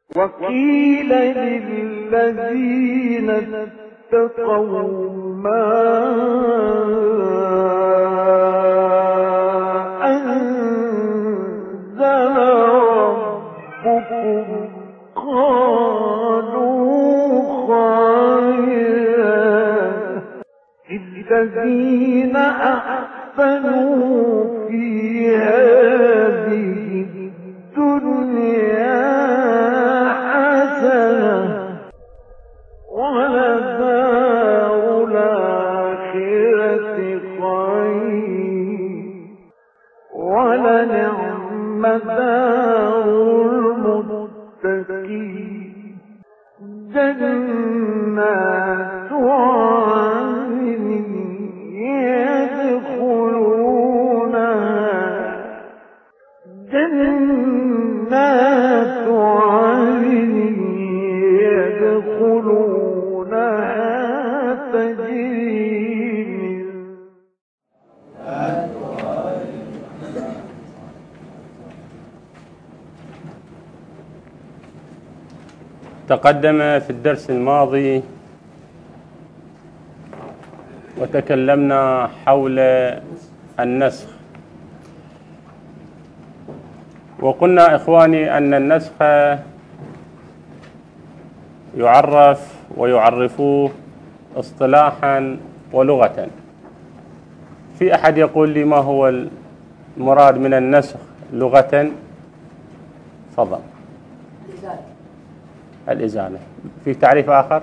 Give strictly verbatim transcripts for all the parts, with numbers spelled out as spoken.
وقيل للذين اتقوا ما أنزل ربكم قالوا خيرا الذين أحسنوا في هذه الدنيا حسنة ولدار الآخرة خير ولنعم دار المتقين جنات عدن يدخلونها جنات عدن يدخلونها تجري من تقدم في الدرس الماضي وتكلمنا حول النسخ، وقلنا إخواني أن النسخ يعرف ويعرفوه اصطلاحا ولغة. في أحد يقول لي ما هو المراد من النسخ لغة؟ تفضل. الإزالة. الإزالة. في تعريف آخر؟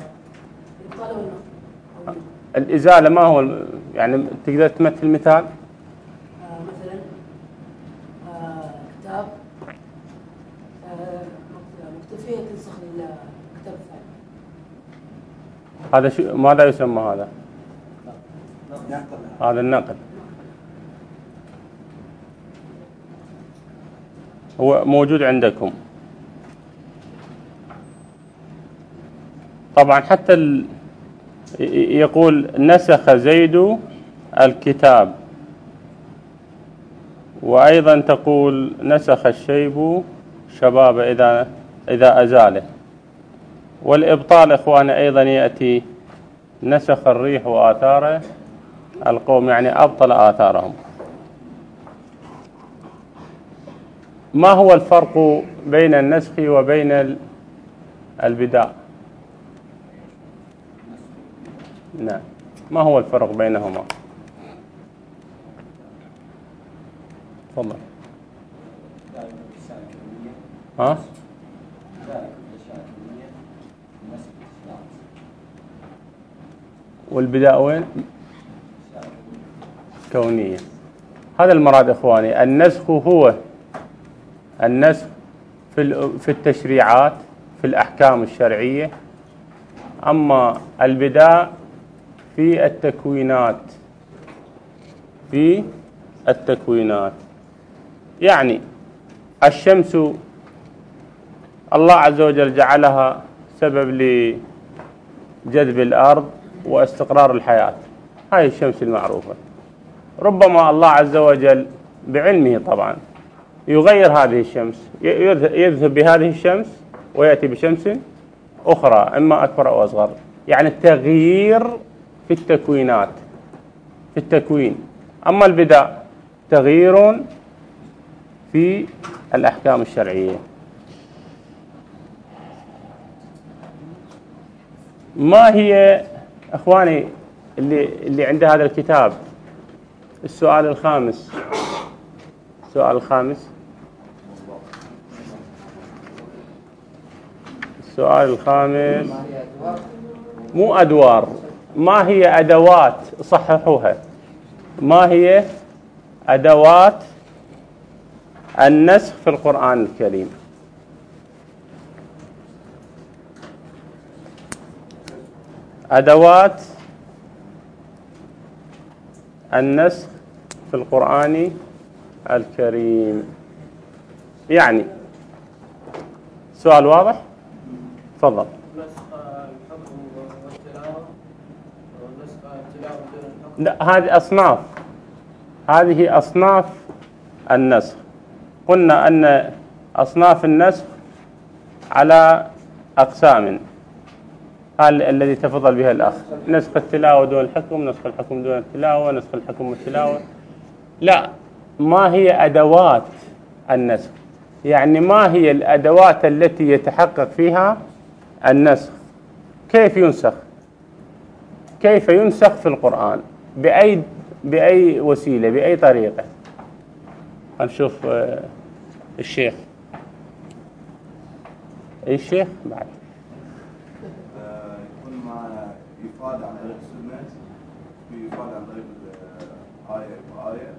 الإزالة ما هو يعني تقدر تمثل مثال؟ آه مثلا آه كتاب آه مكتفية تنسخ الكتاب الثاني. هذا شو ماذا يسمى هذا؟ هذا النقل. هو موجود عندكم طبعا. حتى ال... يقول نسخ زيد الكتاب، وأيضا تقول نسخ الشيب شباب إذا إذا أزاله. والإبطال إخواني أيضا يأتي نسخ الريح وآثار القوم، يعني أبطل آثارهم. ما هو الفرق بين النسخ وبين البداء؟ نعم، ما هو الفرق بينهما؟ تفضل. ها؟ والبداء وين؟ كونية. هذا المراد إخواني. النسخ هو النسخ في في التشريعات في الأحكام الشرعية، أما البداء في التكوينات في التكوينات يعني الشمس الله عز وجل جعلها سبب لجذب الأرض واستقرار الحياة، هاي الشمس المعروفة. ربما الله عز وجل بعلمه طبعا يغير هذه الشمس، يذهب بهذه الشمس ويأتي بشمس أخرى إما أكبر أو أصغر، يعني التغيير في التكوينات في التكوين. أما البداء تغيير في الأحكام الشرعية. ما هي أخواني اللي اللي عند هذا الكتاب السؤال الخامس؟ السؤال الخامس السؤال الخامس مو أدوار، ما هي أدوات؟ صححوها. ما هي أدوات النسخ في القرآن الكريم؟ أدوات النسخ في القرآن الكريم، يعني سؤال واضح؟ تفضل. لا، هذه أصناف هذه أصناف النسخ. قلنا أن أصناف النسخ على أقسام، هذا الذي تفضل بها الأخ، نسخ التلاوة دون الحكم، نسخ الحكم دون التلاوة، نسخ الحكم والتلاوة. لا، ما هي أدوات النسخ؟ يعني ما هي الأدوات التي يتحقق فيها النسخ؟ كيف ينسخ؟ كيف ينسخ في القرآن؟ بأي بأي وسيلة، بأي طريقة؟ هنشوف الشيخ. أي الشيخ بعد يكون مع إفادة عن طريق السنة، في إفادة عن طريق آية وآية،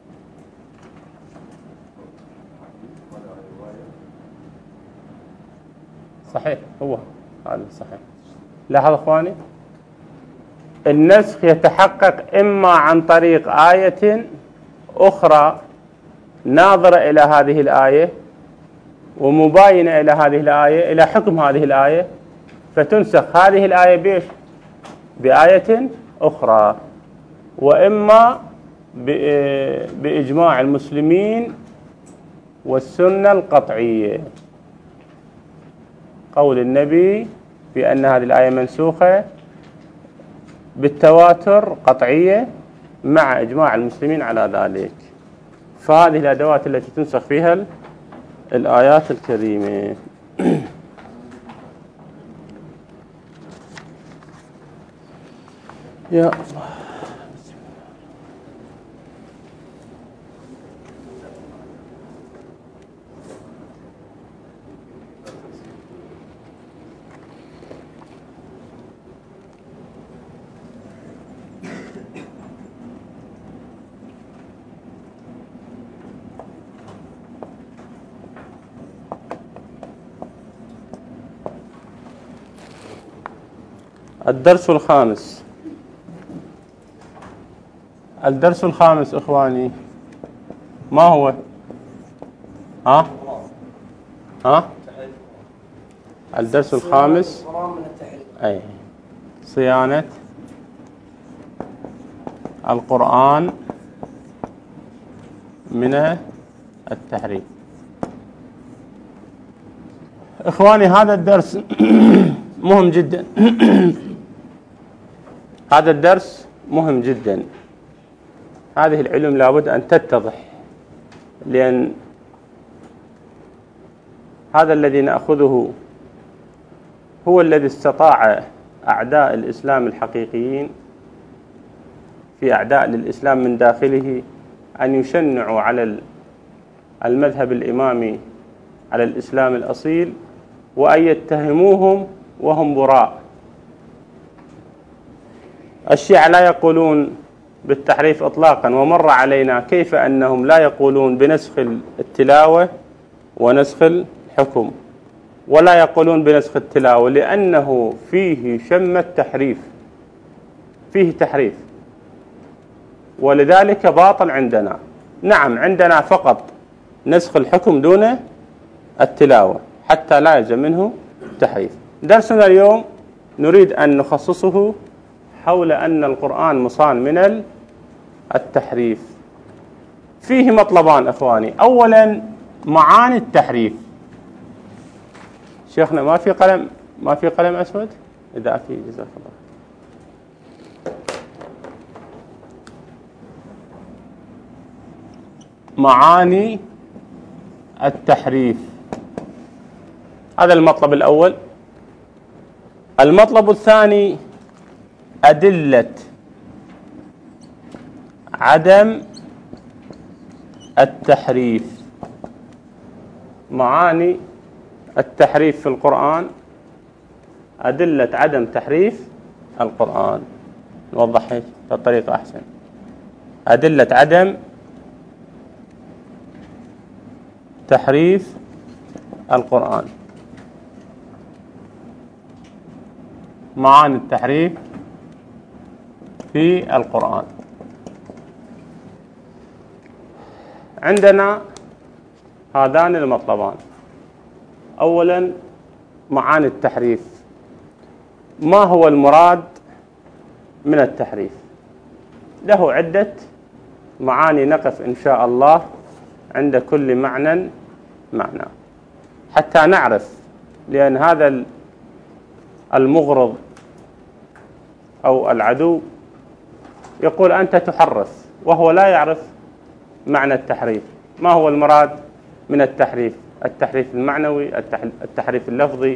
صحيح، هو هذا صحيح. لاحظ اخواني، النسخ يتحقق اما عن طريق آية اخرى ناظرة الى هذه الآية ومباينة الى هذه الآية، الى حكم هذه الآية، فتنسخ هذه الآية بإيش؟ بآية اخرى، واما بإجماع المسلمين والسنة القطعية، قول النبي بأن هذه الآية منسوخة بالتواتر قطعية مع إجماع المسلمين على ذلك. فهذه الأدوات التي تنسخ فيها الآيات الكريمة. يا الله. الدرس الخامس. الدرس الخامس إخواني ما هو؟ ها؟ ها؟ الدرس الخامس أي صيانة القرآن من التحريف. إخواني هذا الدرس مهم جدا. هذا الدرس مهم جدا. هذه العلوم لابد أن تتضح، لأن هذا الذي نأخذه هو الذي استطاع أعداء الإسلام الحقيقيين في أعداء للإسلام من داخله أن يشنعوا على المذهب الإمامي، على الإسلام الأصيل، وأن يتهموهم وهم براء. الشيعة لا يقولون بالتحريف إطلاقا، ومر علينا كيف أنهم لا يقولون بنسخ التلاوة ونسخ الحكم، ولا يقولون بنسخ التلاوة لأنه فيه شمة تحريف، فيه تحريف، ولذلك باطل عندنا. نعم عندنا فقط نسخ الحكم دون التلاوة حتى لا يلزم منه تحريف. درسنا اليوم نريد أن نخصصه حول أن القرآن مصان من التحريف. فيه مطلبان إخواني. أولا معاني التحريف. شيخنا ما في قلم، ما في قلم أسود؟ إذا في جزاك الله. معاني التحريف، هذا المطلب الأول. المطلب الثاني أدلة عدم التحريف. معاني التحريف في القرآن، أدلة عدم تحريف القرآن. نوضح بطريقة أحسن. أدلة عدم تحريف القرآن. معاني التحريف في القرآن. عندنا هذان المطلبان. أولا معاني التحريف. ما هو المراد من التحريف؟ له عدة معاني، نقف إن شاء الله عند كل معنى معنى حتى نعرف لأن هذا المغرض أو العدو يقول أنت تحرف، وهو لا يعرف معنى التحريف. ما هو المراد من التحريف؟ التحريف المعنوي، التحريف اللفظي،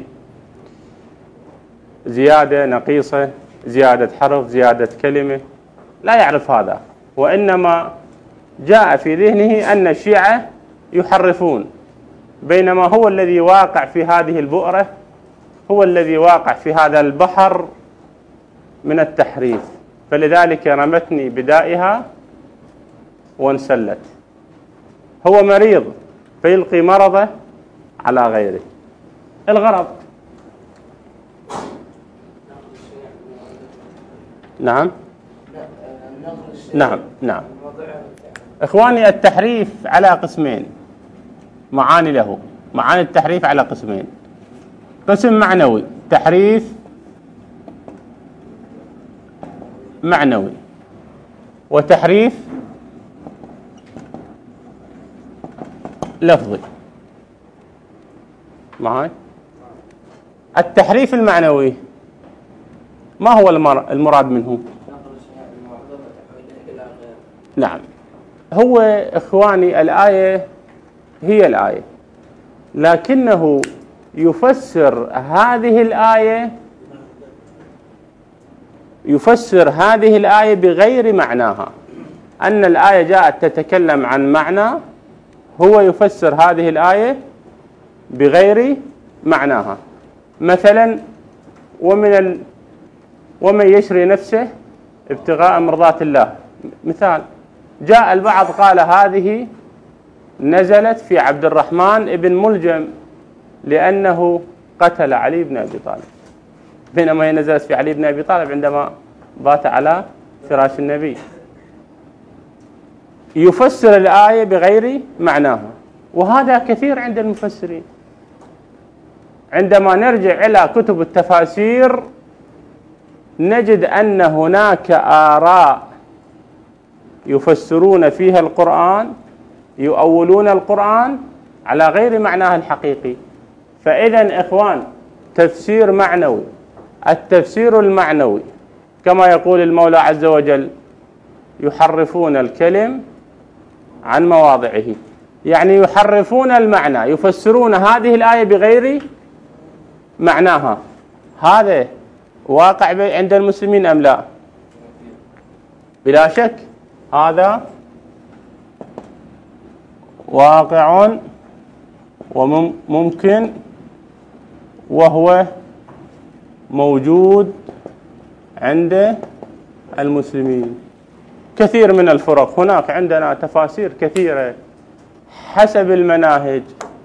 زيادة نقيصة، زيادة حرف، زيادة كلمة، لا يعرف هذا، وإنما جاء في ذهنه أن الشيعة يحرفون، بينما هو الذي واقع في هذه البؤرة، هو الذي واقع في هذا البحر من التحريف، فلذلك رمتني بدائها وانسلت. هو مريض فيلقي مرضه على غيره. الغرض نعم نعم نعم إخواني، التحريف على قسمين، معاني له، معاني التحريف على قسمين: قسم معنوي، تحريف معنوي، وتحريف لفظي. معي؟ التحريف المعنوي ما هو المراد منه؟ نعم، هو إخواني الآية هي الآية، لكنه يفسر هذه الآية يفسر هذه الآية بغير معناها. أن الآية جاءت تتكلم عن معنى، هو يفسر هذه الآية بغير معناها. مثلا ومن ال... ومن يشري نفسه ابتغاء مرضات الله، مثال. جاء البعض قال هذه نزلت في عبد الرحمن ابن ملجم لأنه قتل علي بن أبي طالب، بينما هي نزلت في علي بن أبي طالب عندما بات على فراش النبي. يفسر الآية بغير معناها، وهذا كثير عند المفسرين. عندما نرجع إلى كتب التفاسير نجد أن هناك آراء يفسرون فيها القرآن، يؤولون القرآن على غير معناه الحقيقي. فإذا إخوان، تفسير معنوي، التفسير المعنوي كما يقول المولى عز وجل: يحرفون الكلم عن مواضعه، يعني يحرفون المعنى، يفسرون هذه الآية بغير معناها. هذا واقع عند المسلمين أم لا؟ بلا شك هذا واقع وممكن، وهو موجود عند المسلمين. كثير من الفرق، هناك عندنا تفاسير كثيرة حسب المناهج.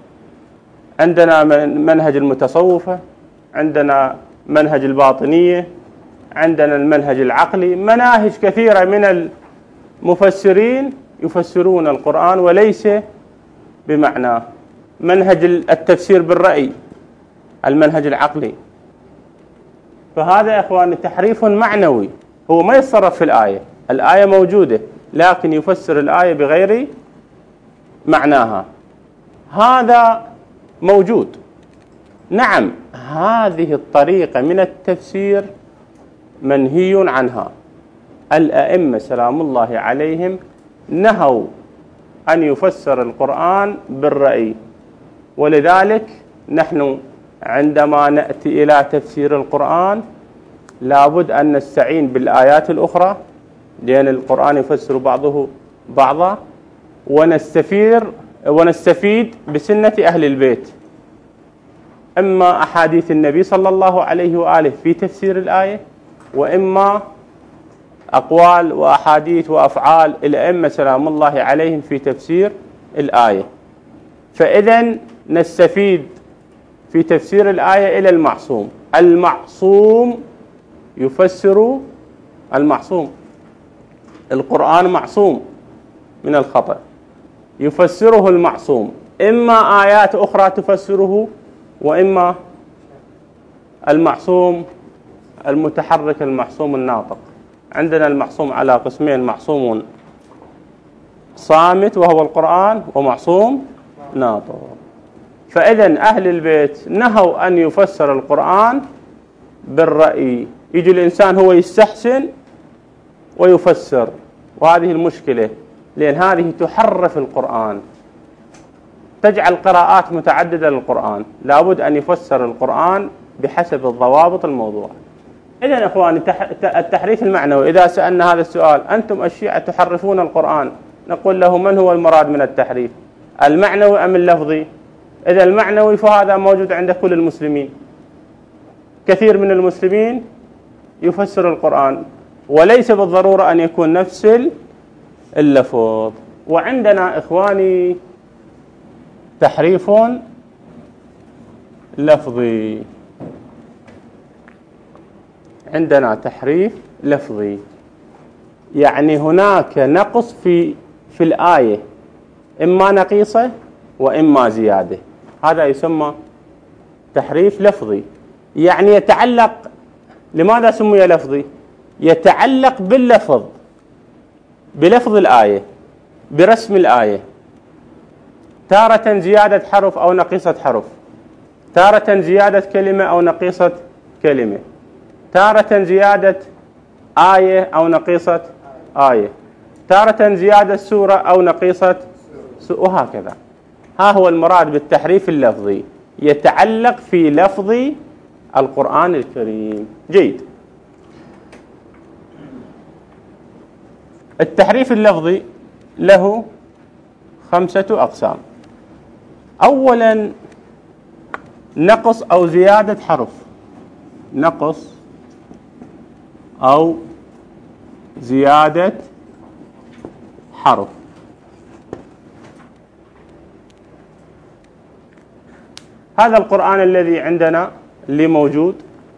عندنا منهج المتصوفة، عندنا منهج الباطنية، عندنا المنهج العقلي، مناهج كثيرة من المفسرين يفسرون القرآن وليس بمعناه. منهج التفسير بالرأي، المنهج العقلي. فهذا يا إخواني تحريف معنوي، هو ما يتصرف في الآية، الآية موجودة لكن يفسر الآية بغير معناها. هذا موجود. نعم، هذه الطريقة من التفسير منهي عنها. الأئمة سلام الله عليهم نهوا أن يفسر القرآن بالرأي، ولذلك نحن عندما نأتي إلى تفسير القرآن لابد أن نستعين بالآيات الأخرى، لأن القرآن يفسر بعضه بعضا، ونستفير ونستفيد بسنة أهل البيت، إما أحاديث النبي صلى الله عليه وآله في تفسير الآية، وإما أقوال وأحاديث وأفعال الأئمة سلام الله عليهم في تفسير الآية. فإذا نستفيد في تفسير الآية إلى المعصوم. المعصوم يفسر المعصوم، القرآن معصوم من الخطأ، يفسره المعصوم، إما آيات أخرى تفسره، وإما المعصوم المتحرك المعصوم الناطق. عندنا المعصوم على قسمين: معصوم صامت وهو القرآن، ومعصوم ناطق. فإذا أهل البيت نهوا أن يفسر القرآن بالرأي، يجي الإنسان هو يستحسن ويفسر، وهذه المشكلة، لأن هذه تحرف القرآن، تجعل قراءات متعددة للقرآن. لابد أن يفسر القرآن بحسب الضوابط الموضوعة. إذن أخواني التحريف المعنوي، إذا سألنا هذا السؤال أنتم الشيعة تحرفون القرآن، نقول له من هو المراد من التحريف، المعنوي أم اللفظي؟ إذا المعنوي فهذا موجود عند كل المسلمين، كثير من المسلمين يفسر القرآن، وليس بالضرورة أن يكون نفس اللفظ. وعندنا إخواني تحريف لفظي، عندنا تحريف لفظي، يعني هناك نقص في في الآية، إما نقيصة وإما زيادة، هذا يسمى تحريف لفظي. يعني يتعلق، لماذا سمي لفظي؟ يتعلق باللفظ، بلفظ الآية، برسم الآية، تارة زيادة حرف أو نقيصة حرف، تارة زيادة كلمة أو نقيصة كلمة، تارة زيادة آية أو نقيصة آية، تارة زيادة سورة أو نقيصة سورة، وهكذا. ها هو المراد بالتحريف اللفظي، يتعلق في لفظ القرآن الكريم. جيد. التحريف اللفظي له خمسة أقسام. أولا نقص أو زيادة حرف، نقص أو زيادة حرف. هذا القرآن الذي عندنا اللي موجود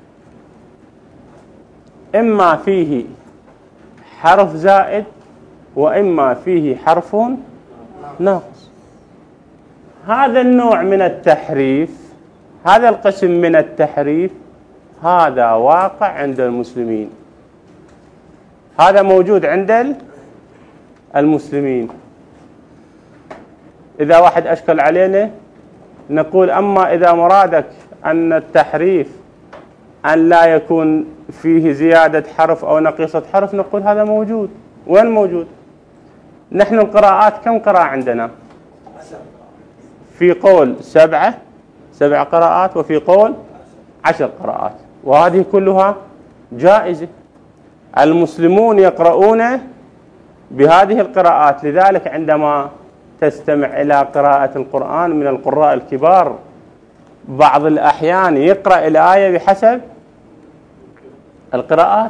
إما فيه حرف زائد وإما فيه حرف ناقص. هذا النوع من التحريف، هذا القسم من التحريف، هذا واقع عند المسلمين، هذا موجود عند المسلمين. إذا واحد أشكل علينا نقول أما إذا مرادك أن التحريف أن لا يكون فيه زيادة حرف أو نقيصة حرف، نقول هذا موجود. وين موجود؟ نحن القراءات كم قراءة عندنا؟ في قول سبعة سبع قراءات، وفي قول عشر قراءات، وهذه كلها جائزة. المسلمون يقرؤون بهذه القراءات، لذلك عندما تستمع إلى قراءة القرآن من القراء الكبار بعض الأحيان يقرأ الآية بحسب القراءات،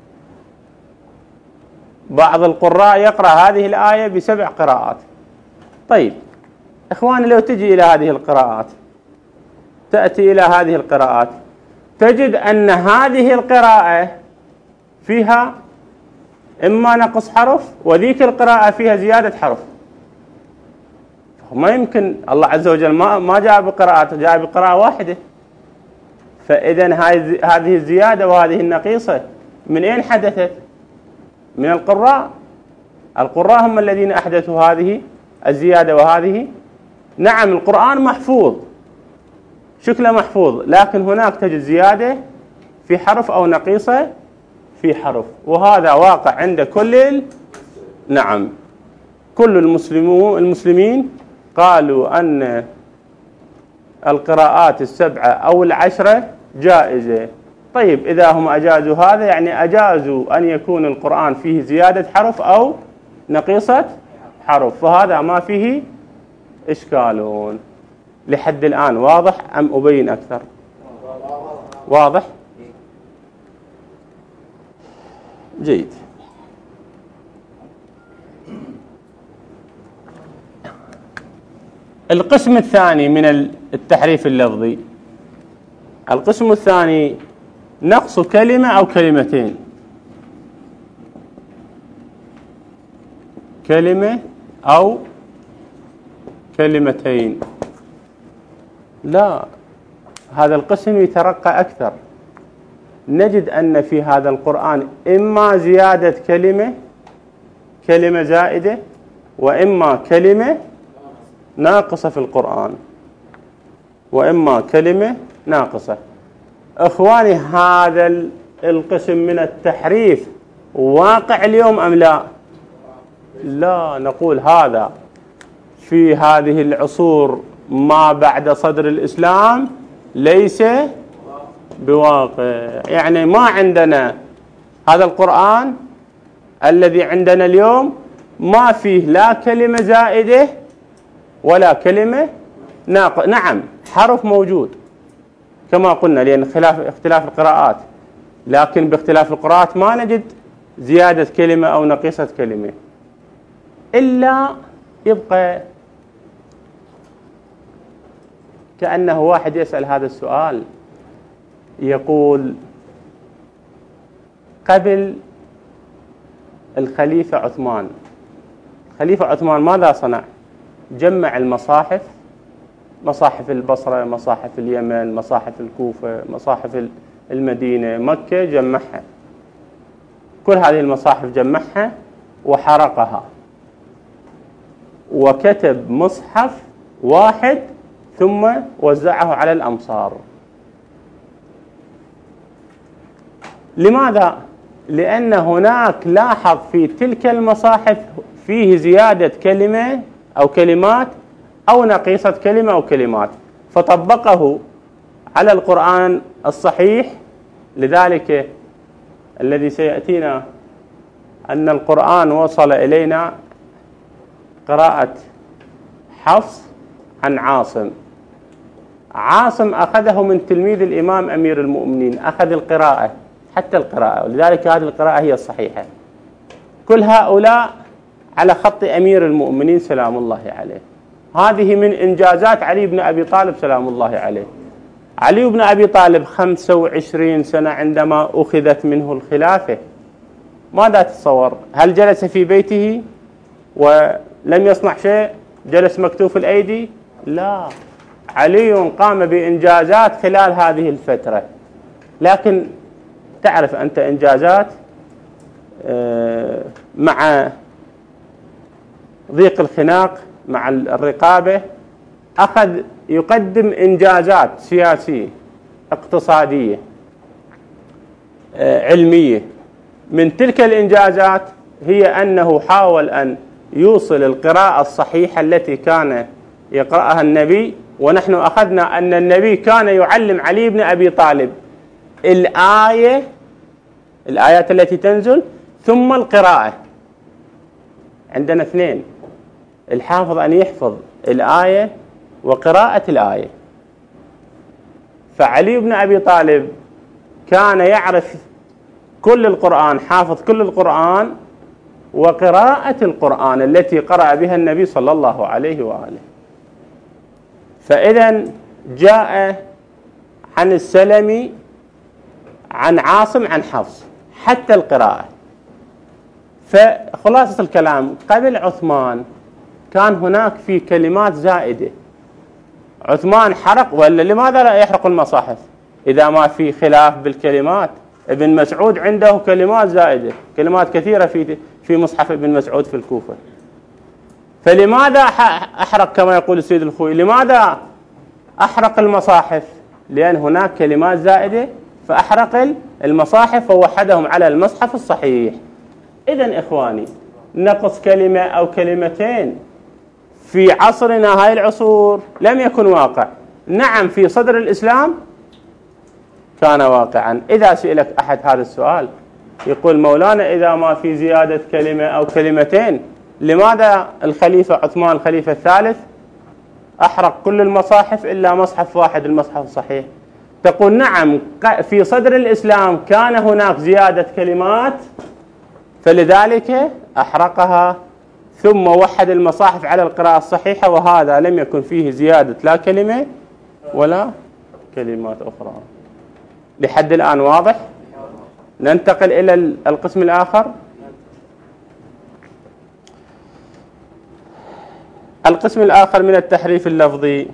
بعض القراء يقرأ هذه الآية بسبع قراءات. طيب إخواني، لو تجي إلى هذه القراءات، تأتي إلى هذه القراءات، تجد أن هذه القراءة فيها إما نقص حرف وذيك القراءة فيها زيادة حرف. ما يمكن، الله عز وجل ما ما جاء بقراءات، جاء بقراءة واحدة. فإذا هذه الزيادة وهذه النقيصة من أين حدثت؟ من القراء. القراء هم الذين أحدثوا هذه الزيادة وهذه. نعم القرآن محفوظ، شكله محفوظ، لكن هناك تجد زيادة في حرف أو نقيصة في حرف، وهذا واقع عند كل نعم كل المسلمون المسلمين قالوا أن القراءات السبعة أو العشرة جائزة. طيب إذا هم أجازوا هذا، يعني أجازوا أن يكون القرآن فيه زيادة حرف أو نقيصة حرف، فهذا ما فيه إشكالون. لحد الآن واضح أم أبين أكثر؟ واضح؟ جيد. القسم الثاني من التحريف اللفظي، القسم الثاني نقص كلمة أو كلمتين، كلمة أو كلمتين. لا، هذا القسم يترقى أكثر. نجد أن في هذا القرآن إما زيادة كلمة، كلمة زائدة، وإما كلمة ناقصة في القرآن. وإما كلمة ناقصة. إخواني، هذا القسم من التحريف واقع اليوم أم لا؟ لا، نقول هذا في هذه العصور ما بعد صدر الإسلام ليس بواقع. يعني ما عندنا هذا القرآن الذي عندنا اليوم ما فيه لا كلمة زائدة ولا كلمة ناقصة. نعم، حرف موجود كما قلنا لأن خلاف اختلاف القراءات، لكن باختلاف القراءات ما نجد زيادة كلمة أو نقيصة كلمة، إلا يبقى كأنه واحد يسأل هذا السؤال يقول: قبل الخليفة عثمان، خليفة عثمان ماذا صنع؟ جمع المصاحف، مصاحف البصرة، مصاحف اليمن، مصاحف الكوفة، مصاحف المدينة، مكة، جمعها كل هذه المصاحف، جمعها وحرقها وكتب مصحف واحد ثم وزعه على الأمصار. لماذا؟ لأن هناك لاحظ في تلك المصاحف فيه زيادة كلمة أو كلمات أو نقيصة كلمة أو كلمات، فطبقه على القرآن الصحيح. لذلك الذي سيأتينا أن القرآن وصل إلينا قراءة حفص عن عاصم. عاصم أخذه من تلميذ الإمام أمير المؤمنين، أخذ القراءة حتى القراءة، ولذلك هذه القراءة هي الصحيحة. كل هؤلاء على خط أمير المؤمنين سلام الله عليه. هذه من إنجازات علي بن أبي طالب سلام الله عليه. علي بن أبي طالب خمسة وعشرين سنة عندما أخذت منه الخلافة، ماذا تتصور؟ هل جلس في بيته ولم يصنع شيء؟ جلس مكتوف الأيدي؟ لا، علي قام بإنجازات خلال هذه الفترة. لكن تعرف أنت إنجازات مع ضيق الخناق، مع الرقابة، أخذ يقدم إنجازات سياسية، اقتصادية، علمية. من تلك الإنجازات هي أنه حاول أن يوصل القراءة الصحيحة التي كان يقرأها النبي. ونحن أخذنا أن النبي كان يعلم علي بن أبي طالب الآية، الآيات التي تنزل ثم القراءة. عندنا اثنين: الحافظ أن يحفظ الآية وقراءة الآية. فعلي بن أبي طالب كان يعرف كل القرآن، حافظ كل القرآن وقراءة القرآن التي قرأ بها النبي صلى الله عليه وآله. فإذا جاء عن السلمي عن عاصم عن حفص حتى القراءة. فخلاصة الكلام، قبل عثمان كان هناك في كلمات زائدة. عثمان حرق، ولا لماذا لا يحرق المصاحف إذا ما في خلاف بالكلمات؟ ابن مسعود عنده كلمات زائدة، كلمات كثيرة في في مصحف ابن مسعود في الكوفة. فلماذا أحرق كما يقول السيد الخوي؟ لماذا أحرق المصاحف؟ لأن هناك كلمات زائدة فأحرق المصاحف ووحدهم على المصحف الصحيح. إذن إخواني، نقص كلمة أو كلمتين في عصرنا هاي العصور لم يكن واقع. نعم، في صدر الإسلام كان واقعا. إذا سئلك أحد هذا السؤال يقول: مولانا إذا ما في زيادة كلمة أو كلمتين لماذا الخليفة عثمان الخليفة الثالث أحرق كل المصاحف إلا مصحف واحد، المصحف الصحيح؟ تقول: نعم، في صدر الإسلام كان هناك زيادة كلمات فلذلك أحرقها ثم وحد المصاحف على القراءة الصحيحة، وهذا لم يكن فيه زيادة لا كلمة ولا كلمات أخرى. لحد الآن واضح؟ ننتقل إلى القسم الآخر. القسم الآخر من التحريف اللفظي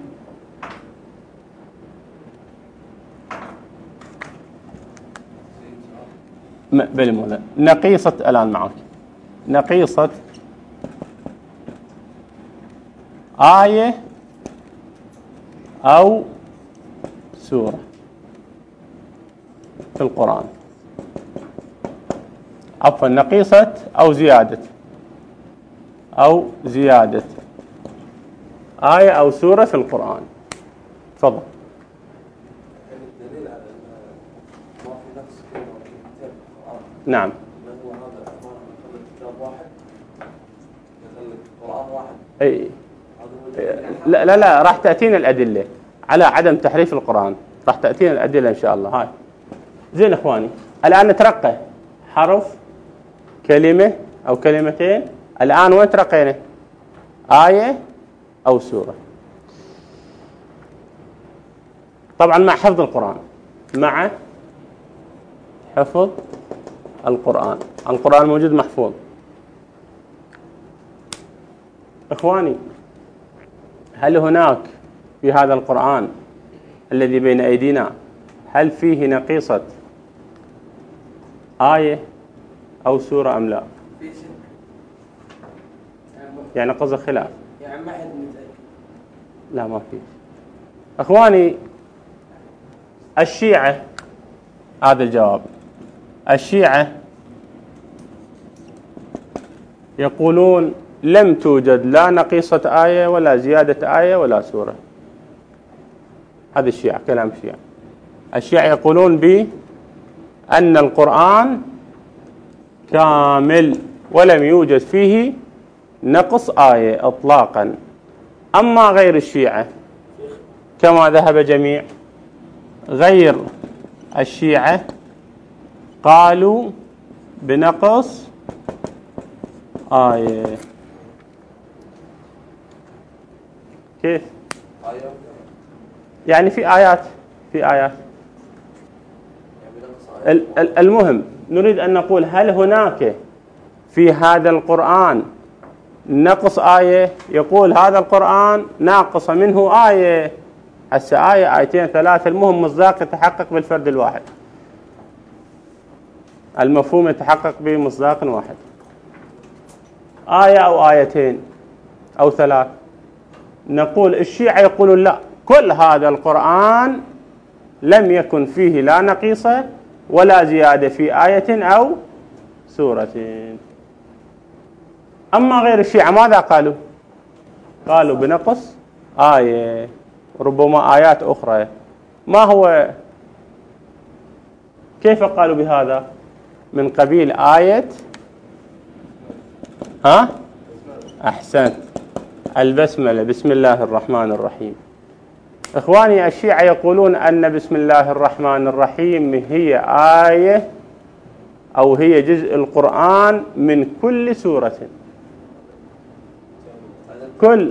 بالمولى نقيصة. الآن معك نقيصة آية أو سورة في القرآن، عفوا نقيصة أو زيادة أو زيادة آية أو سورة في القرآن. تفضل. الدليل على أن ما في نفس كلمة في كتاب القرآن نعم. هو هذا الأمر من كتاب واحد مثل القرآن واحد. أي لا لا لا راح تأتينا الأدلة على عدم تحريف القرآن، راح تأتينا الأدلة إن شاء الله. هاي زين إخواني، الآن نترقى حرف كلمة أو كلمتين. الآن وين ترقينا؟ آية أو سورة. طبعا مع حفظ القرآن، مع حفظ القرآن. القرآن موجود محفوظ. إخواني، هل هناك في هذا القرآن الذي بين أيدينا هل فيه نقيصة آية أو سورة أم لا؟ يعني قصد خلاف، يعني ما حد متأكد. لا ما فيه. أخواني الشيعة، هذا الجواب، الشيعة يقولون لم توجد لا نقيصة آية ولا زيادة آية ولا سورة. هذا الشيعة، كلام الشيعة. الشيعة يقولون بأن القرآن كامل ولم يوجد فيه نقص آية إطلاقا. أما غير الشيعة كما ذهب جميع غير الشيعة قالوا بنقص آية. كيف؟ يعني في آيات في آيات المهم نريد أن نقول هل هناك في هذا القرآن نقص آية؟ يقول هذا القرآن ناقص منه آية، هسه آية آيتين ثلاثة، المهم مصداق يتحقق بالفرد الواحد، المفهوم يتحقق بمصداق واحد، آية أو آيتين أو ثلاث. نقول الشيعة يقولون لا، كل هذا القرآن لم يكن فيه لا نقيصة ولا زيادة في آية أو سورة. أما غير الشيعة ماذا قالوا؟ قالوا بنقص آية، ربما آيات أخرى. ما هو كيف قالوا بهذا؟ من قبيل آية ها أحسنت البسملة، بسم الله الرحمن الرحيم. إخواني الشيعة يقولون أن بسم الله الرحمن الرحيم هي آية أو هي جزء القرآن من كل سورة، كل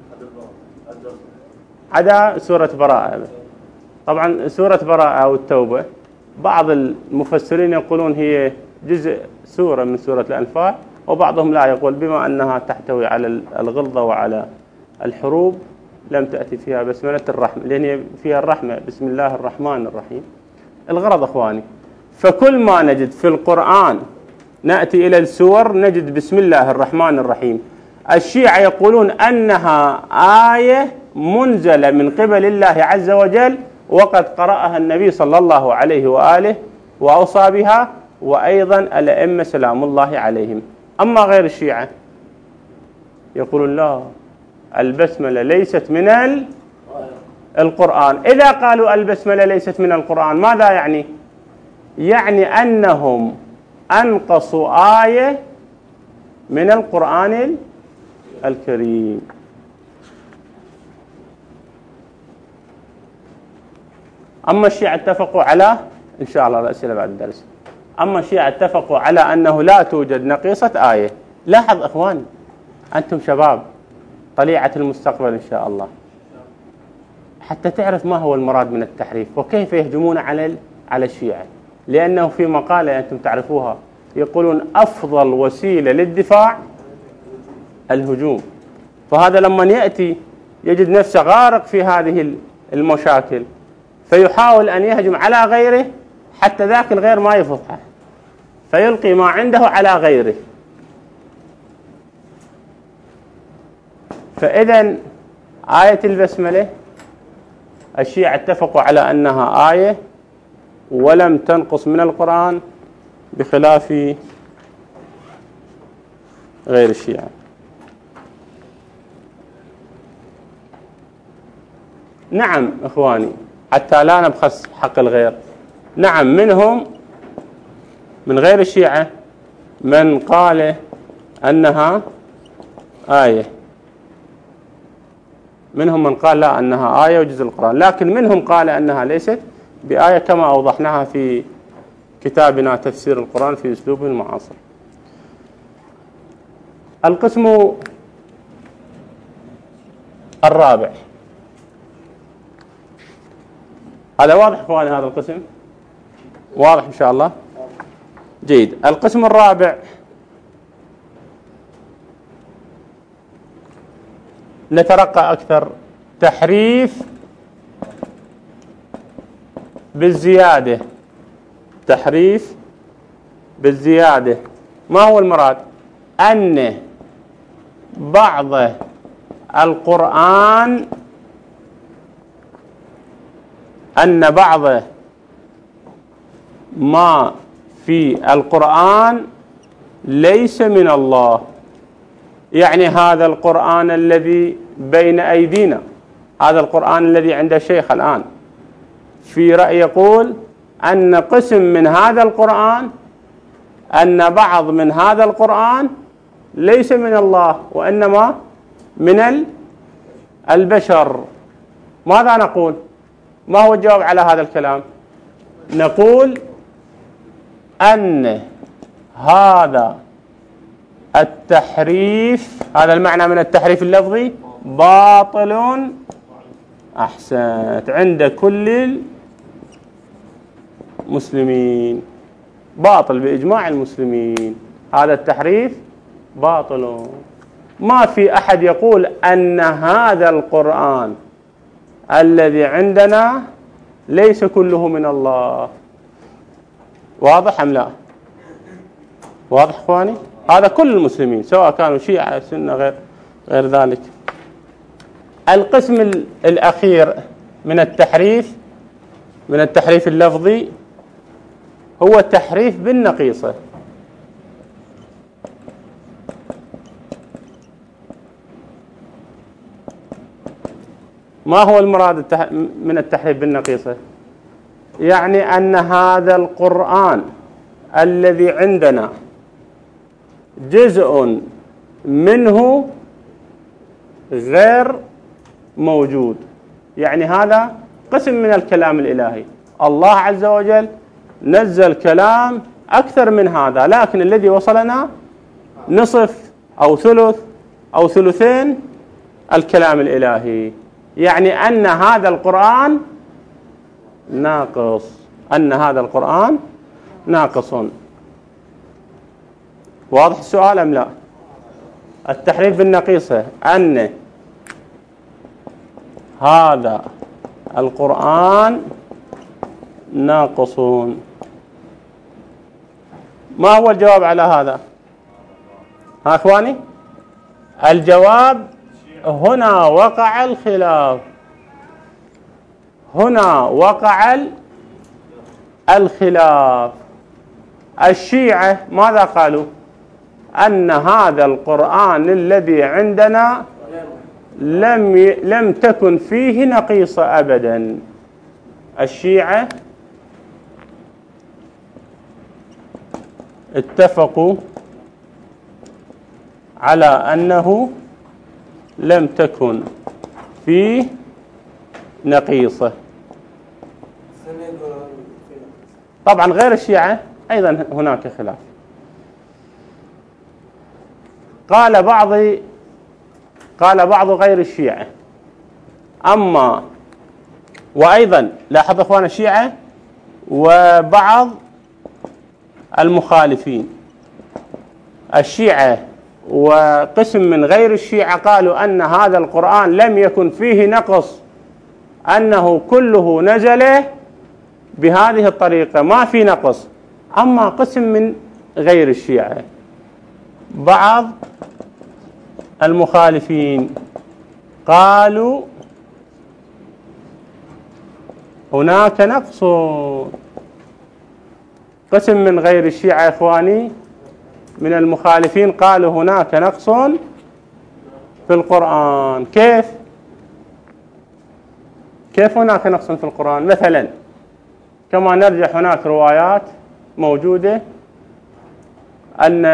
عدا سورة براءة. طبعا سورة براءة أو التوبة بعض المفسرين يقولون هي جزء سورة من سورة الأنفال، وبعضهم لا، يقول بما أنها تحتوي على الغلظة وعلى الحروب لم تأتي فيها بسملة الرحمة، لأن فيها الرحمة، بسم الله الرحمن الرحيم. الغرض أخواني، فكل ما نجد في القرآن نأتي إلى السور نجد بسم الله الرحمن الرحيم. الشيعة يقولون أنها آية منزلة من قبل الله عز وجل، وقد قرأها النبي صلى الله عليه وآله وأوصى بها، وأيضا الأئمة سلام الله عليهم. أما غير الشيعة يقولون لا، البسملة ليست من القرآن. إذا قالوا البسملة ليست من القرآن ماذا يعني؟ يعني أنهم أنقصوا آية من القرآن الكريم. أما الشيعة اتفقوا على، إن شاء الله الأسئلة بعد الدرس، أما الشيعة اتفقوا على أنه لا توجد نقيصة آية. لاحظ إخواني، أنتم شباب طليعة المستقبل إن شاء الله، حتى تعرف ما هو المراد من التحريف وكيف يهجمون على على الشيعة. لأنه في مقالة أنتم تعرفوها يقولون أفضل وسيلة للدفاع الهجوم، فهذا لما يأتي يجد نفسه غارق في هذه المشاكل فيحاول أن يهجم على غيره حتى ذاك الغير ما يفضحه، فيلقي ما عنده على غيره. فإذا آية البسملة الشيعة اتفقوا على أنها آية ولم تنقص من القرآن بخلاف غير الشيعة. نعم إخواني، حتى لا نبخس حق الغير، نعم منهم من غير الشيعة من قال أنها آية، منهم من قال لا أنها آية وجزء القرآن، لكن منهم قال أنها ليست بآية كما أوضحناها في كتابنا تفسير القرآن في أسلوب المعاصر. القسم الرابع، هذا واضح إخواني؟ هذا القسم واضح إن شاء الله؟ جيد. القسم الرابع نترقى أكثر، تحريف بالزيادة. تحريف بالزيادة، ما هو المراد؟ أن بعض القرآن أن بعض ما في القرآن ليس من الله. يعني هذا القرآن الذي بين أيدينا، هذا القرآن الذي عند الشيخ الآن، في رأي يقول أن قسم من هذا القرآن، أن بعض من هذا القرآن ليس من الله وإنما من البشر. ماذا نقول؟ ما هو الجواب على هذا الكلام؟ نقول أن هذا التحريف، هذا المعنى من التحريف اللفظي، باطل. أحسنت، عند كل المسلمين باطل بإجماع المسلمين، هذا التحريف باطل. ما في أحد يقول أن هذا القرآن الذي عندنا ليس كله من الله. واضح أم لا؟ واضح إخواني؟ هذا كل المسلمين سواء كانوا شيعة سنة غير غير ذلك. القسم الأخير من التحريف، من التحريف اللفظي، هو التحريف بالنقيصة. ما هو المراد من التحريف بالنقيصة؟ يعني أن هذا القرآن الذي عندنا جزء منه غير موجود. يعني هذا قسم من الكلام الإلهي، الله عز وجل نزل كلام أكثر من هذا، لكن الذي وصلنا نصف أو ثلث أو ثلثين الكلام الإلهي. يعني أن هذا القرآن ناقص، أن هذا القرآن ناقص. واضح السؤال أم لا؟ التحريف بالنقيصة أن هذا القرآن ناقص. ما هو الجواب على هذا؟ ها أخواني؟ الجواب هنا وقع الخلاف، هنا وقع الخلاف. الشيعة ماذا قالوا؟ أن هذا القرآن الذي عندنا لم ي... لم تكن فيه نقيصة أبدا. الشيعة اتفقوا على أنه لم تكن فيه نقيصة. طبعا غير الشيعة أيضا هناك خلاف. قال بعض قال بعض غير الشيعة، أما وأيضا لاحظ أخوان الشيعة وبعض المخالفين، الشيعة وقسم من غير الشيعة قالوا أن هذا القرآن لم يكن فيه نقص، أنه كله نزل بهذه الطريقة ما في نقص. أما قسم من غير الشيعة بعض المخالفين قالوا هناك نقص. قسم من غير الشيعة إخواني من المخالفين قالوا هناك نقص في القرآن. كيف؟ كيف هناك نقص في القرآن؟ مثلا كما نرجح هناك روايات موجودة أن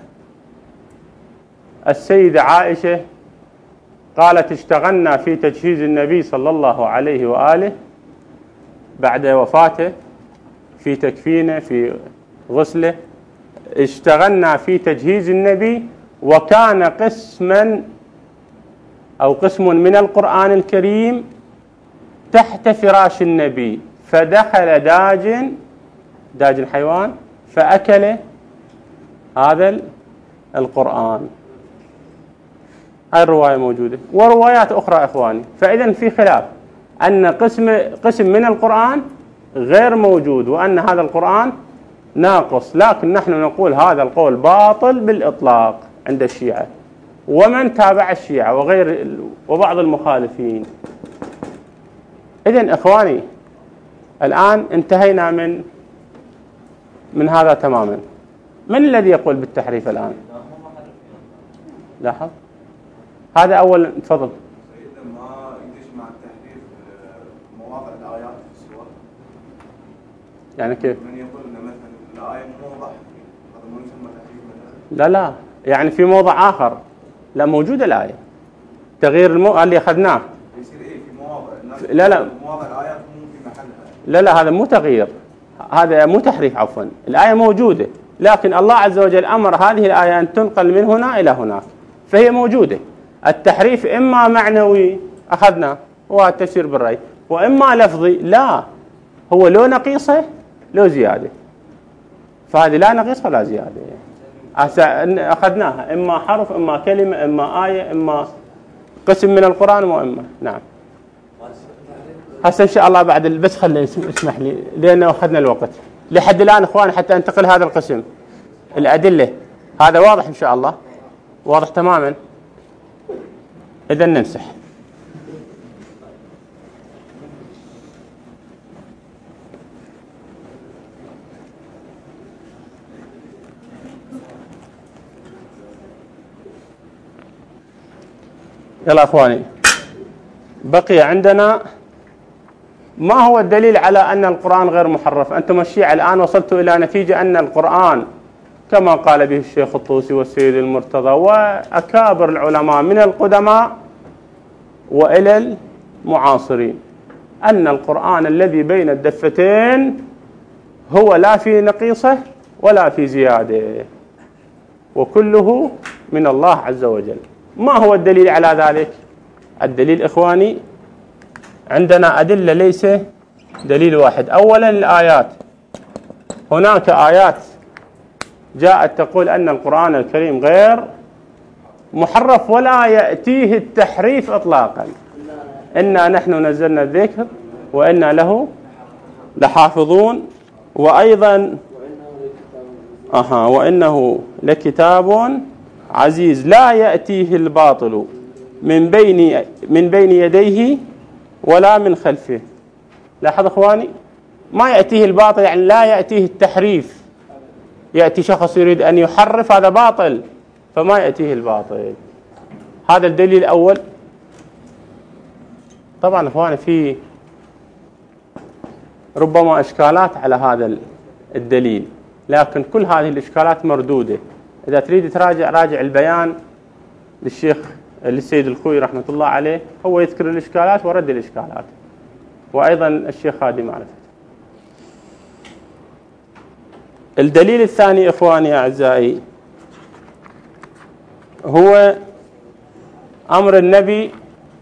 السيدة عائشة قالت اشتغلنا في تجهيز النبي صلى الله عليه وآله بعد وفاته، في تكفينه، في غسله، اشتغلنا في تجهيز النبي، وكان قسما أو قسم من القرآن الكريم تحت فراش النبي، فدخل داج داج حيوان فأكل هذا القرآن. هاي الرواية موجودة، وروايات أخرى إخواني. فإذا في خلاف أن قسم قسم من القرآن غير موجود، وأن هذا القرآن ناقص. لكن نحن نقول هذا القول باطل بالإطلاق عند الشيعة ومن تابع الشيعة وغير وبعض المخالفين. إذن إخواني الآن انتهينا من من هذا تماما. من الذي يقول بالتحريف الآن؟ لاحظ هذا أولا. تفضل. سيدنا ما يدش مع التحريف مواضع الآيات في السور. يعني كيف؟ من يقول أن مثلا الآية مو واضحة هذا ما يسمى تحريف مثلا؟ لا لا، يعني في موضع آخر لا موجودة الآية، تغيير المو... اللي أخذناه. يصير إيه في مواضع؟ لا لا مواضع الآيات مو في محلها. لا لا، هذا مو تغيير، هذا مو تحريف عفوا. الآية موجودة، لكن الله عز وجل أمر هذه الآية أن تنقل من هنا إلى هناك، فهي موجودة. التحريف إما معنوي أخذنا هو التفسير بالرأي، وإما لفظي لا، هو لو نقيصة لو زيادة، فهذه لا نقيصة ولا زيادة. أخذناها إما حرف إما كلمة إما آية إما قسم من القرآن وإما. نعم. هسه إن شاء الله بعد بس خلي اسمح لي لأنه أخذنا الوقت لحد الآن إخواني حتى أنتقل هذا القسم الأدلة. هذا واضح إن شاء الله، واضح تماما. إذن نمسح. يلا أخواني، بقي عندنا ما هو الدليل على أن القرآن غير محرف. أنتم الشيعة الآن وصلتوا إلى نتيجة أن القرآن كما قال به الشيخ الطوسي والسيد المرتضى وأكابر العلماء من القدماء وإلى المعاصرين أن القرآن الذي بين الدفتين هو لا في نقيصة ولا في زيادة، وكله من الله عز وجل. ما هو الدليل على ذلك؟ الدليل إخواني عندنا أدلة، ليس دليل واحد. أولا الآيات، هناك آيات جاءت تقول أن القرآن الكريم غير محرف ولا يأتيه التحريف إطلاقا. إنا نحن نزلنا الذكر وإنا له لحافظون، وأيضا أها وإنه لكتاب عزيز لا يأتيه الباطل من بين من بين يديه ولا من خلفه. لاحظ إخواني، ما يأتيه الباطل يعني لا يأتيه التحريف. يأتي شخص يريد أن يحرف هذا باطل، فما يأتيه الباطل. هذا الدليل الأول. طبعا إخواني في ربما إشكالات على هذا الدليل، لكن كل هذه الإشكالات مردودة. إذا تريد تراجع راجع البيان للشيخ للسيد الخوي رحمة الله عليه، هو يذكر الإشكالات ورد الإشكالات، وأيضا الشيخ خادم معرفة. الدليل الثاني إخواني أعزائي هو أمر النبي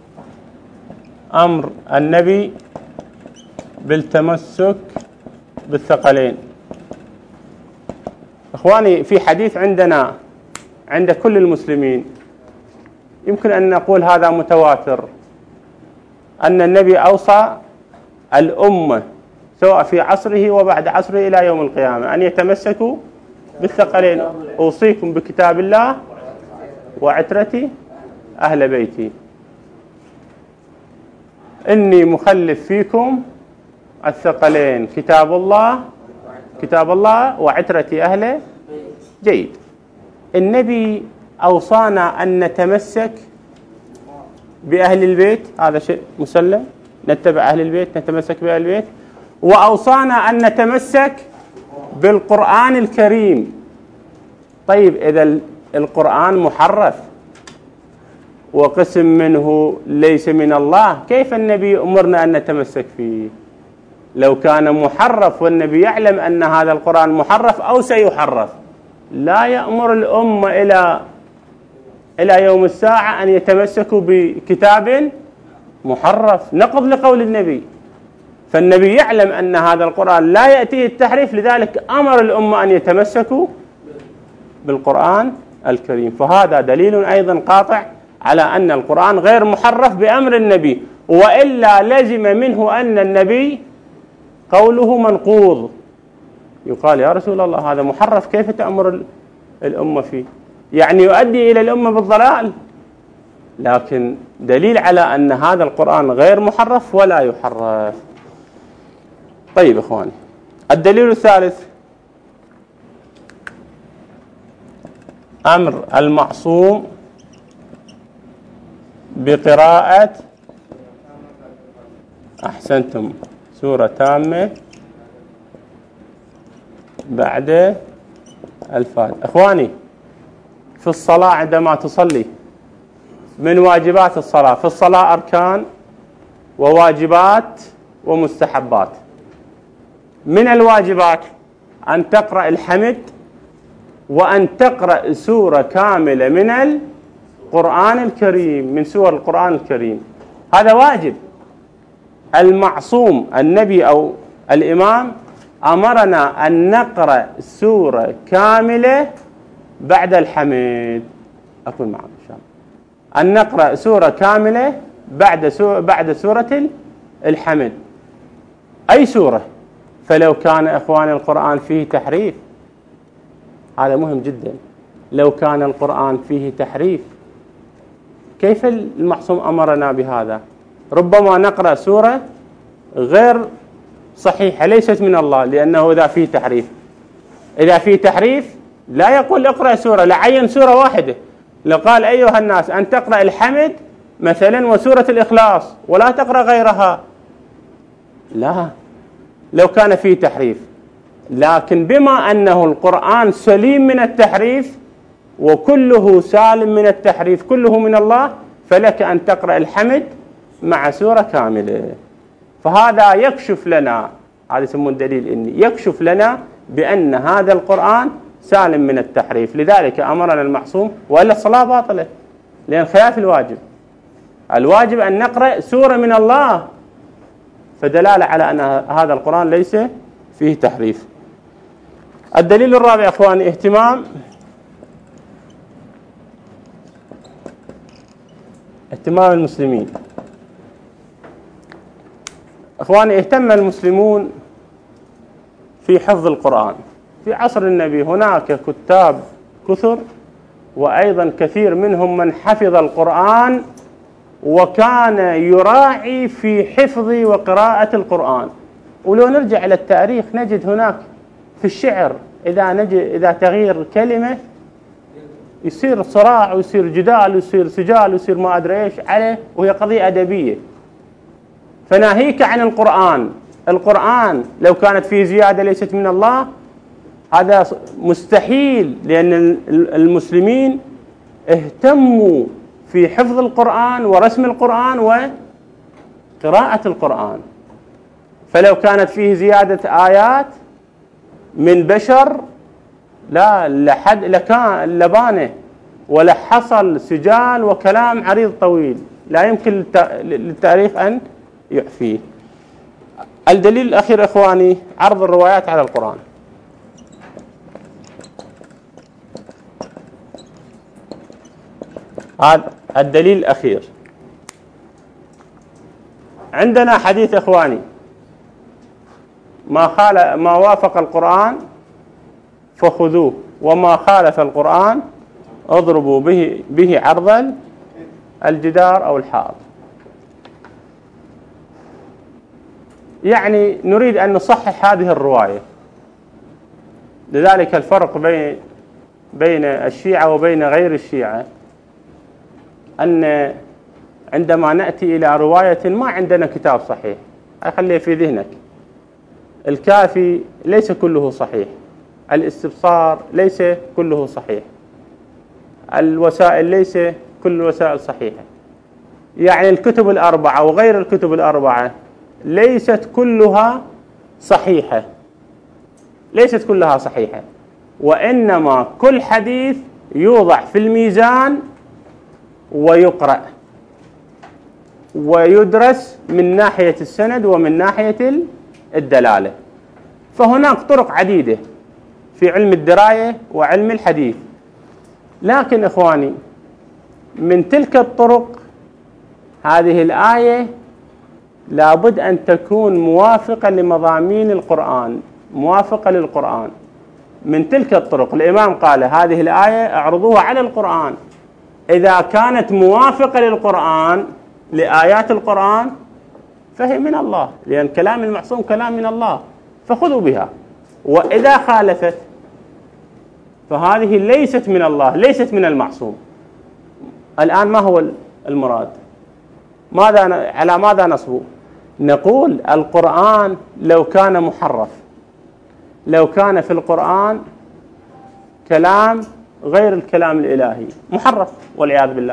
أمر النبي بالتمسك بالثقلين. إخواني في حديث عندنا عند كل المسلمين، يمكن أن نقول هذا متواتر، أن النبي أوصى الأمة سواء في عصره وبعد عصره إلى يوم القيامة أن يتمسكوا بالثقلين. أوصيكم بكتاب الله وعترتي أهل بيتي، إني مخلف فيكم الثقلين كتاب الله كتاب الله وعترة أهله جيد. النبي أوصانا أن نتمسك بأهل البيت، هذا شيء مسلم، نتبع أهل البيت، نتمسك بأهل البيت. وأوصانا أن نتمسك بالقرآن الكريم. طيب إذا القرآن محرف وقسم منه ليس من الله، كيف النبي أمرنا أن نتمسك فيه؟ لو كان محرف والنبي يعلم أن هذا القرآن محرف أو سيحرف، لا يأمر الأمة إلى إلى يوم الساعة أن يتمسكوا بكتاب محرف نقض لقول النبي. فالنبي يعلم أن هذا القرآن لا يأتيه التحريف، لذلك أمر الأمة أن يتمسكوا بالقرآن الكريم. فهذا دليل أيضا قاطع على أن القرآن غير محرف بأمر النبي، وإلا لزم منه أن النبي قوله منقوض. يقال يا رسول الله هذا محرف، كيف تأمر الأمة فيه؟ يعني يؤدي إلى الأمة بالضلال. لكن دليل على أن هذا القرآن غير محرف ولا يحرف. طيب إخواني، الدليل الثالث أمر المعصوم بقراءة أحسنتم سورة تامة بعد الفاتحة. إخواني، في الصلاة عندما تصلي من واجبات الصلاة، في الصلاة أركان وواجبات ومستحبات. من الواجبات أن تقرأ الحمد وأن تقرأ سورة كاملة من القرآن الكريم، من سور القرآن الكريم، هذا واجب. المعصوم النبي أو الإمام أمرنا أن نقرأ سورة كاملة بعد الحمد. أقول معكم إن شاء الله أن نقرأ سورة كاملة بعد سورة بعد سورة الحمد. أي سورة؟ فلو كان إخوان القرآن فيه تحريف، هذا مهم جدا، لو كان القرآن فيه تحريف كيف المعصوم أمرنا بهذا؟ ربما نقرأ سورة غير صحيحة ليست من الله، لأنه إذا فيه تحريف إذا فيه تحريف لا يقول اقرأ سورة، لعين سورة واحدة. لو قال أيها الناس أن تقرأ الحمد مثلا وسورة الإخلاص ولا تقرأ غيرها، لا، لو كان فيه تحريف. لكن بما أنه القرآن سليم من التحريف وكله سالم من التحريف، كله من الله، فلك أن تقرأ الحمد مع سورة كاملة. فهذا يكشف لنا، هذا يسمون دليل إني يكشف لنا بأن هذا القرآن سالم من التحريف. لذلك أمرنا المعصوم، وإلا الصلاة باطلة، لأن خلاف الواجب. الواجب أن نقرأ سورة من الله، فدلالة على أن هذا القرآن ليس فيه تحريف. الدليل الرابع أخواني اهتمام اهتمام المسلمين. أخواني، اهتم المسلمون في حفظ القرآن. في عصر النبي هناك كتاب كثر، وأيضا كثير منهم من حفظ القرآن وكان يراعي في حفظ وقراءة القرآن. ولو نرجع إلى التاريخ نجد هناك في الشعر إذا نجد إذا تغيير كلمة يصير صراع ويصير جدال ويصير سجال ويصير ما أدري إيش عليه، وهي قضية أدبية. فناهيك عن القرآن، القرآن لو كانت فيه زيادة ليست من الله، هذا مستحيل، لأن المسلمين اهتموا في حفظ القرآن ورسم القرآن وقراءة القرآن. فلو كانت فيه زيادة آيات من بشر لا لحد لكان لبانه ولا حصل سجال وكلام عريض طويل لا يمكن للتاريخ أن يعفيه. الدليل الأخير إخواني عرض الروايات على القرآن. هذا الدليل الأخير. عندنا حديث إخواني، ما خال ما وافق القرآن فخذوه وما خالف القرآن اضربوا به به عرض الجدار أو الحائط. يعني نريد أن نصحح هذه الرواية. لذلك الفرق بين بين الشيعة وبين غير الشيعة أن عندما نأتي إلى رواية ما عندنا كتاب صحيح، خليه في ذهنك. الكافي ليس كله صحيح، الاستبصار ليس كله صحيح، الوسائل ليس كل الوسائل صحيحة. يعني الكتب الأربعة وغير الكتب الأربعة ليست كلها صحيحة، ليست كلها صحيحة، وإنما كل حديث يوضع في الميزان ويقرأ ويدرس من ناحية السند ومن ناحية الدلالة. فهناك طرق عديدة في علم الدراية وعلم الحديث، لكن إخواني من تلك الطرق هذه الآية لابد أن تكون موافقة لمضامين القرآن، موافقة للقرآن. من تلك الطرق الإمام قال هذه الآية اعرضوها على القرآن، إذا كانت موافقة للقرآن لآيات القرآن فهي من الله، لأن كلام المعصوم كلام من الله فخذوا بها. وإذا خالفت فهذه ليست من الله، ليست من المعصوم. الآن ما هو المراد؟ ماذا على ماذا نصبو؟ نقول القرآن لو كان محرف، لو كان في القرآن كلام غير الكلام الإلهي محرف والعياذ بالله،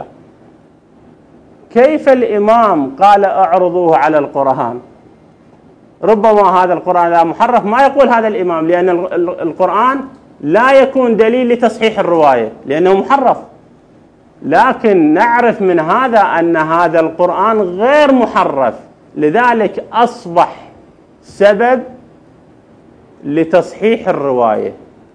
كيف الإمام قال اعرضوه على القرآن؟ ربما هذا القرآن لا محرف ما يقول هذا الإمام، لأن القرآن لا يكون دليل لتصحيح الرواية لأنه محرف، لكن نعرف من هذا أن هذا القرآن غير محرف، لذلك أصبح سبب لتصحيح الرواية،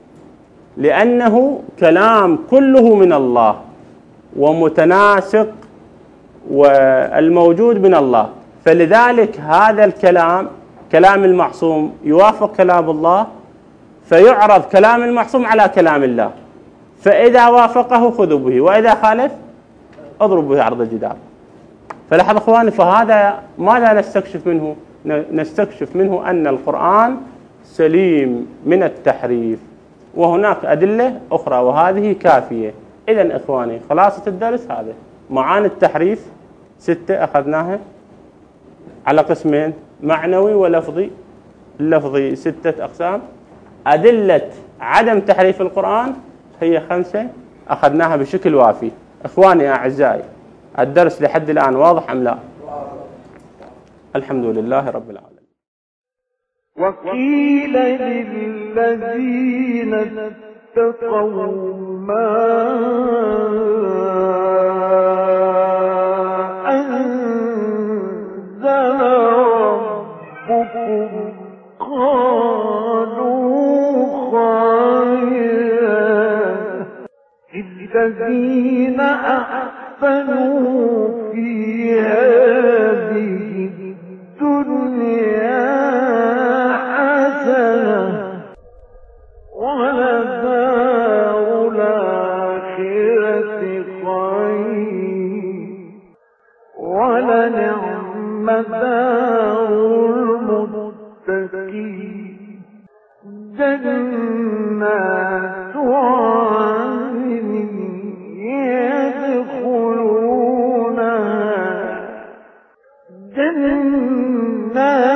لأنه كلام كله من الله ومتناسق والموجود من الله، فلذلك هذا الكلام كلام المعصوم يوافق كلام الله، فيعرض كلام المعصوم على كلام الله، فإذا وافقه خذوا به، وإذا خالف اضربوا به عرض الجدار. فلاحظ أخواني، فهذا ماذا نستكشف منه؟ نستكشف منه أن القرآن سليم من التحريف، وهناك أدلة أخرى وهذه كافية. إذن إخواني خلاصة الدرس هذا، معاني التحريف ستة أخذناها على قسمين، معنوي ولفظي. اللفظي ستة أقسام، أدلة عدم تحريف القرآن هي خمسة أخذناها بشكل وافي. إخواني أعزائي، الدرس لحد الآن واضح أم لا؟ الحمد لله رب العالمين. وقيل للذين اتقوا ما أنزل ربكم قالوا خيرا الذين أحسنوا في هذه الدنيا حسنة ولدار الآخرة خير ولنعم دار المتقين جنات عدن يدخلونها جنات